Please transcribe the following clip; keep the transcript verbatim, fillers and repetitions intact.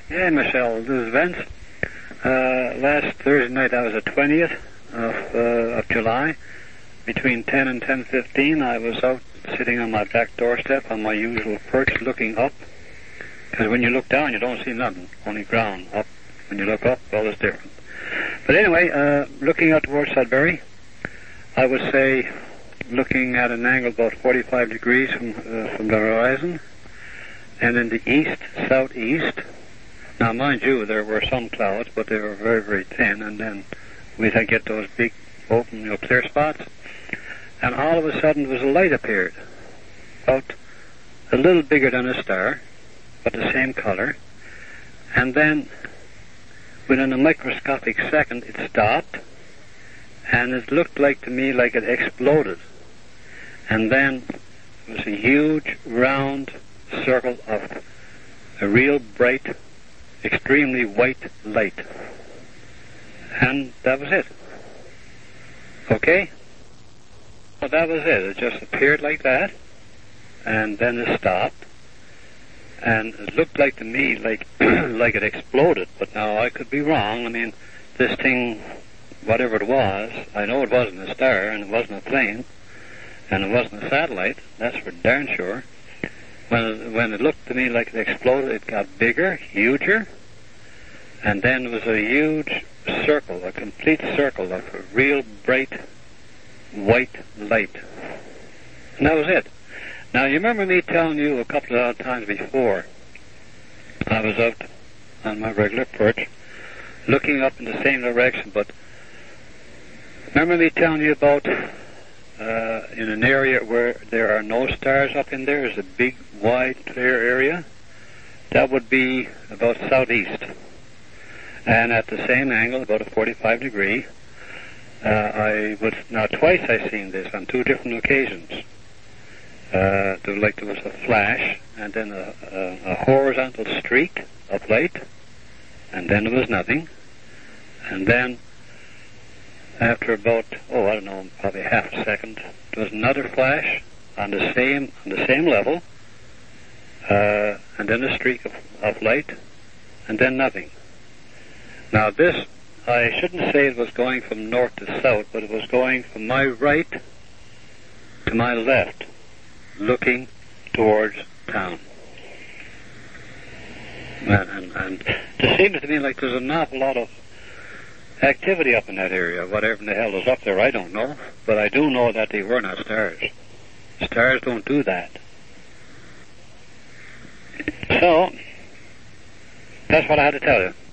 Yeah, Michelle, this is Vince. Uh, last Thursday night, that was the twentieth of, uh, of July. Between ten and ten fifteen, I was out sitting on my back doorstep on my usual perch looking up. Because when you look down, you don't see nothing, only ground. Up. When you look up, well, it's different. But anyway, uh, looking out towards Sudbury, I would say looking at an angle about forty-five degrees from, uh, from the horizon. And in the east, southeast, now mind you, there were some clouds, but they were very, very thin, and then we'd get those big, open, you know, clear spots. And all of a sudden, there was a light appeared, about a little bigger than a star, but the same color. And then, within a microscopic second, it stopped, and it looked like to me like it exploded. And then, it was a huge, round circle of a real bright, extremely white light. And that was it. Okay? Well, that was it. It just appeared like that, and then it stopped, and it looked like to me like like it exploded, but now I could be wrong. I mean, this thing, whatever it was, I know it wasn't a star, and it wasn't a plane, and it wasn't a satellite, that's for darn sure. When it, when it looked to me like it exploded, it got bigger, huger, and then it was a huge circle, a complete circle of a real bright white light. And that was it. Now, you remember me telling you a couple of times before, I was out on my regular perch, looking up in the same direction, but remember me telling you about uh, in an area where there are no stars up in there, is a big, wide, clear area? That would be about southeast. And at the same angle, about a forty-five degree, uh, I was, now twice I seen this on two different occasions. Uh, there was like there was a flash, and then a, a, a horizontal streak of light, and then there was nothing. And then, after about, oh, I don't know, probably half a second, there was another flash on the same on the same level, uh, and then a streak of, of light, and then nothing. Now this, I shouldn't say it was going from north to south, but it was going from my right to my left, looking towards town. And, and, and it seems to me like there's an awful lot of activity up in that area. Whatever in the hell is up there, I don't know. But I do know that they were not stars. Stars don't do that. So, that's what I had to tell you.